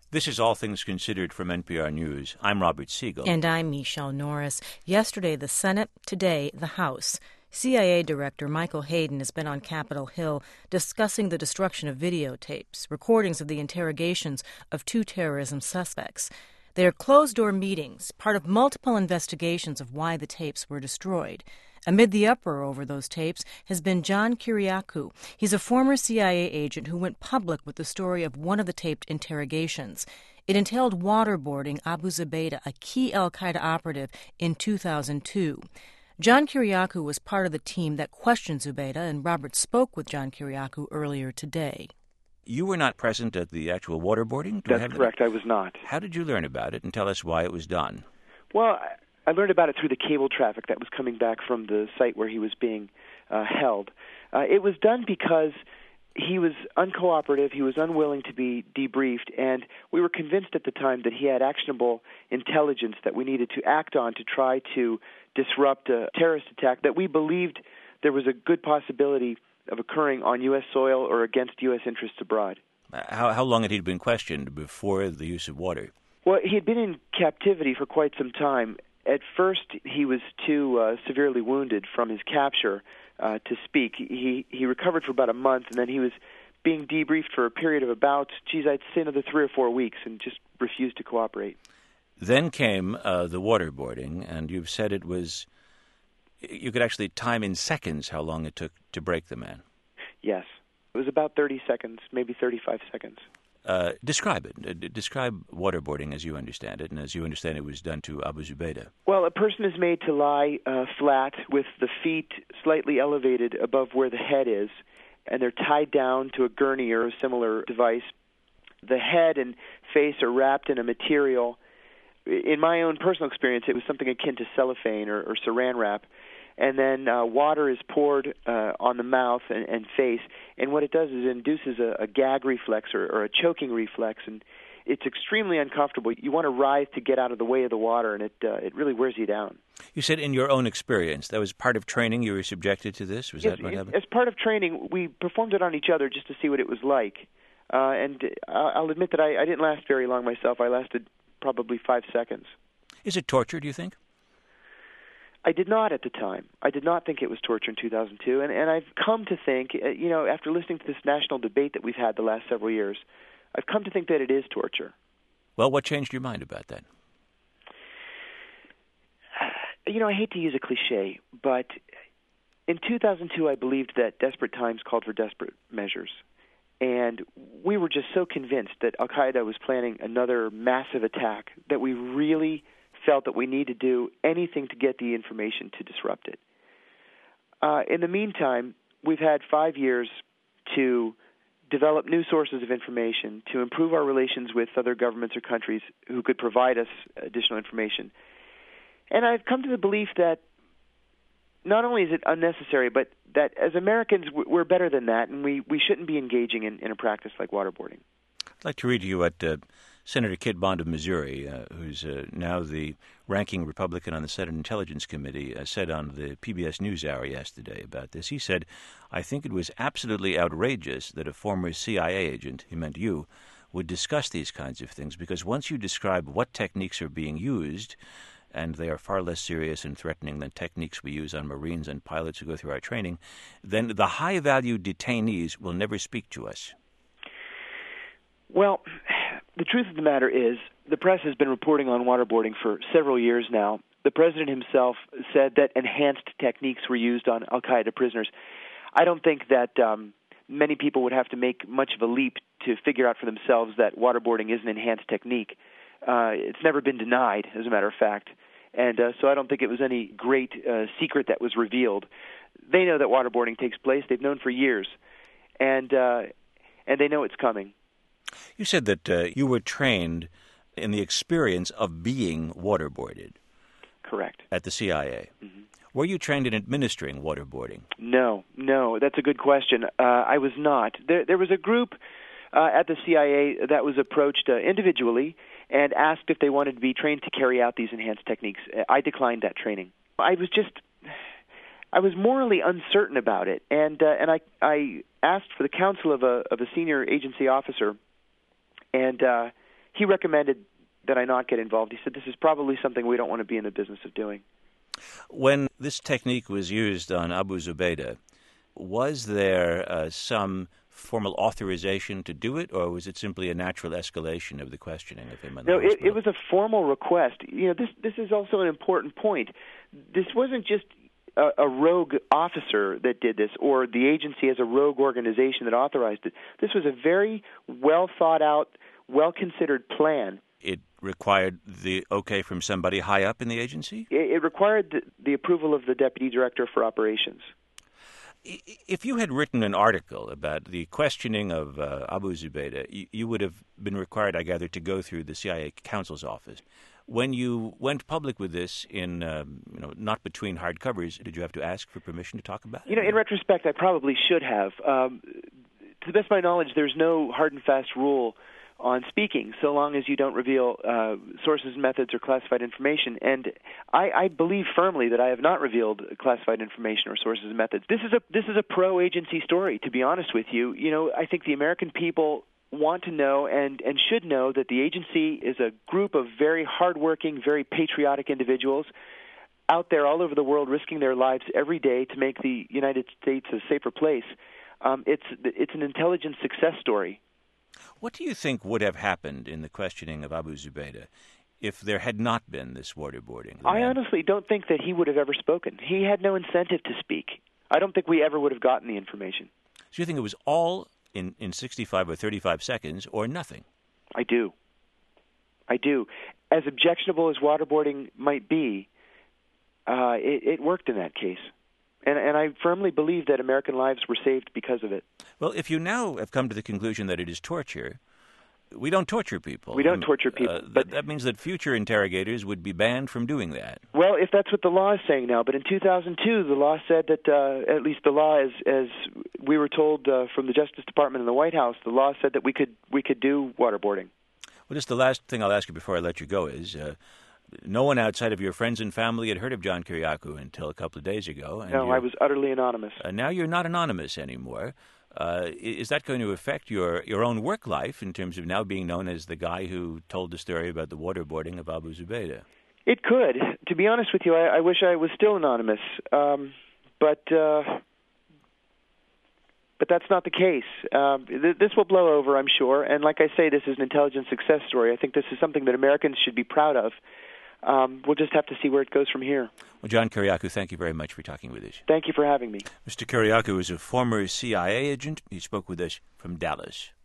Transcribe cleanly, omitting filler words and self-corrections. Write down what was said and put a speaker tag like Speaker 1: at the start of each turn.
Speaker 1: This is All Things Considered from NPR News. I'm Robert Siegel.
Speaker 2: And I'm Michelle Norris. Yesterday, the Senate. Today, the House. CIA Director Michael Hayden has been on Capitol Hill discussing the destruction of videotapes, recordings of the interrogations of two terrorism suspects. They are closed-door meetings, part of multiple investigations of why the tapes were destroyed. Amid the uproar over those tapes has been John Kiriakou. He's a former CIA agent who went public with the story of one of the taped interrogations. It entailed waterboarding Abu Zubaydah, a key al-Qaeda operative, in 2002. John Kiriakou was part of the team that questioned Zubaydah, and Robert spoke with John Kiriakou earlier today.
Speaker 1: You were not present at the actual waterboarding?
Speaker 3: That's correct, I was not.
Speaker 1: How did you learn about it, and tell us why it was done?
Speaker 3: Well, I learned about it through the cable traffic that was coming back from the site where he was being held. It was done because he was uncooperative, he was unwilling to be debriefed, and we were convinced at the time that he had actionable intelligence that we needed to act on to try to disrupt a terrorist attack that we believed there was a good possibility of occurring on U.S. soil or against U.S. interests abroad.
Speaker 1: How long had he been questioned before the use of water?
Speaker 3: Well, he had been in captivity for quite some time. At first, he was too severely wounded from his capture to speak. He recovered for about a month, and then he was being debriefed for a period of about, I'd say another 3 or 4 weeks, and just refused to cooperate.
Speaker 1: Then came the waterboarding, and you've said it was, you could actually time in seconds how long it took to break the man.
Speaker 3: Yes. It was about 30 seconds, maybe 35 seconds.
Speaker 1: Describe it. Describe waterboarding as you understand it, and as you understand it was done to Abu Zubaydah.
Speaker 3: Well, a person is made to lie flat with the feet slightly elevated above where the head is, and they're tied down to a gurney or a similar device. The head and face are wrapped in a material. In my own personal experience, it was something akin to cellophane or saran wrap. And then water is poured on the mouth and face, and what it does is it induces a gag reflex or a choking reflex, and it's extremely uncomfortable. You want to writhe to get out of the way of the water, and it really wears you down.
Speaker 1: You said in your own experience, that was part of training you were subjected to this? Was that what happened?
Speaker 3: As part of training, we performed it on each other just to see what it was like. And I'll admit that I didn't last very long myself. I lasted probably 5 seconds.
Speaker 1: Is it torture, do you think?
Speaker 3: I did not at the time. I did not think it was torture in 2002, and I've come to think, after listening to this national debate that we've had the last several years, I've come to think that it is torture.
Speaker 1: Well, what changed your mind about that?
Speaker 3: I hate to use a cliche, but in 2002 I believed that desperate times called for desperate measures. And we were just so convinced that al-Qaeda was planning another massive attack that we really felt that we need to do anything to get the information to disrupt it. In the meantime, we've had 5 years to develop new sources of information, to improve our relations with other governments or countries who could provide us additional information. And I've come to the belief that not only is it unnecessary, but that as Americans, we're better than that, and we shouldn't be engaging in a practice like waterboarding.
Speaker 1: I'd like to read to you what Senator Kit Bond of Missouri, who's now the ranking Republican on the Senate Intelligence Committee, said on the PBS NewsHour yesterday about this. He said, "I think it was absolutely outrageous that a former CIA agent," he meant you, "would discuss these kinds of things, because once you describe what techniques are being used, and they are far less serious and threatening than techniques we use on Marines and pilots who go through our training, then the high-value detainees will never speak to us."
Speaker 3: Well, the truth of the matter is the press has been reporting on waterboarding for several years now. The president himself said that enhanced techniques were used on al-Qaeda prisoners. I don't think that many people would have to make much of a leap to figure out for themselves that waterboarding is an enhanced technique. It's never been denied, as a matter of fact. And so I don't think it was any great secret that was revealed. They know that waterboarding takes place. They've known for years. And they know it's coming.
Speaker 1: You said that you were trained in the experience of being waterboarded.
Speaker 3: Correct.
Speaker 1: At the CIA. Mm-hmm. Were you trained in administering waterboarding?
Speaker 3: No. That's a good question. I was not. There was a group at the CIA that was approached individually and asked if they wanted to be trained to carry out these enhanced techniques. I declined that training. I was morally uncertain about it, and I asked for the counsel of a senior agency officer, and he recommended that I not get involved. He said this is probably something we don't want to be in the business of doing.
Speaker 1: When this technique was used on Abu Zubaydah, was there some formal authorization to do it, or was it simply a natural escalation of the questioning of him?
Speaker 3: No, it was a formal request. This is also an important point. This wasn't just a rogue officer that did this, or the agency as a rogue organization that authorized it. This was a very well thought out, well considered plan.
Speaker 1: It required the okay from somebody high up in the agency?
Speaker 3: It required the approval of the Deputy Director for Operations.
Speaker 1: If you had written an article about the questioning of Abu Zubaydah, you would have been required, I gather, to go through the CIA counsel's office. When you went public with this in, not between hard covers, did you have to ask for permission to talk about it?
Speaker 3: In retrospect, I probably should have. To the best of my knowledge, there's no hard and fast rule on speaking, so long as you don't reveal sources, methods, or classified information. And I believe firmly that I have not revealed classified information or sources and methods. This is a pro-agency story, to be honest with you. I think the American people want to know and should know that the agency is a group of very hardworking, very patriotic individuals out there all over the world risking their lives every day to make the United States a safer place. It's an intelligence success story.
Speaker 1: What do you think would have happened in the questioning of Abu Zubaydah if there had not been this waterboarding?
Speaker 3: I honestly don't think that he would have ever spoken. He had no incentive to speak. I don't think we ever would have gotten the information.
Speaker 1: So you think it was all in 65 or 35 seconds or nothing?
Speaker 3: I do. As objectionable as waterboarding might be, it worked in that case. And I firmly believe that American lives were saved because of it.
Speaker 1: Well, if you now have come to the conclusion that it is torture, we don't torture people.
Speaker 3: We don't torture people.
Speaker 1: But that means that future interrogators would be banned from doing that.
Speaker 3: Well, if that's what the law is saying now. But in 2002, the law said that, at least the law, as we were told from the Justice Department and the White House, the law said that we could do waterboarding.
Speaker 1: Well, just the last thing I'll ask you before I let you go is, no one outside of your friends and family had heard of John Kiriakou until a couple of days ago. And
Speaker 3: no, I was utterly anonymous.
Speaker 1: Now you're not anonymous anymore. Is that going to affect your own work life in terms of now being known as the guy who told the story about the waterboarding of Abu Zubaydah?
Speaker 3: It could. To be honest with you, I wish I was still anonymous. But that's not the case. This will blow over, I'm sure. And like I say, this is an intelligence success story. I think this is something that Americans should be proud of. We'll just have to see where it goes from here.
Speaker 1: Well, John Kiriakou, thank you very much for talking with us.
Speaker 3: Thank you for having me.
Speaker 1: Mr. Kiriakou is a former CIA agent. He spoke with us from Dallas.